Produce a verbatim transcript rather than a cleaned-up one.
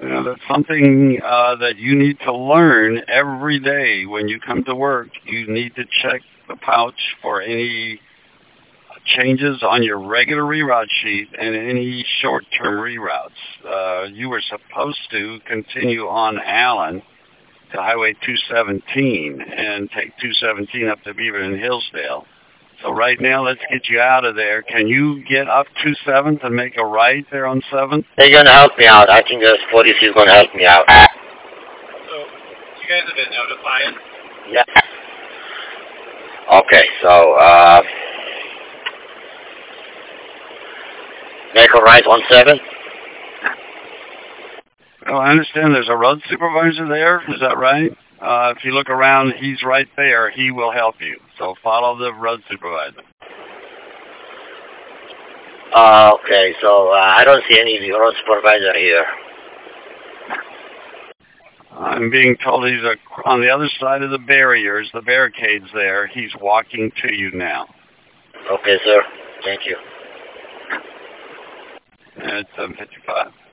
You know, that's something uh, that you need to learn every day when you come to work. You need to check the pouch for any changes on your regular reroute sheet and any short-term reroutes. Uh, you were supposed to continue on Allen to Highway two seventeen and take two seventeen up to Beaverton Hillsdale. So right now, let's get you out of there. Can you get up to seventh and make a right there on seventh? They're going to help me out. I think this police is going to help me out. So, you guys have been notified? Yeah. Okay, so, uh... make a right on seven? Well, I understand there's a road supervisor there. Is that right? Uh, if you look around, he's right there. He will help you. So follow the road supervisor. Uh, okay, so uh, I don't see any road supervisor here. I'm being told he's a, on the other side of the barriers, the barricades there. He's walking to you now. Okay, sir. Thank you. It's seven fifty-five.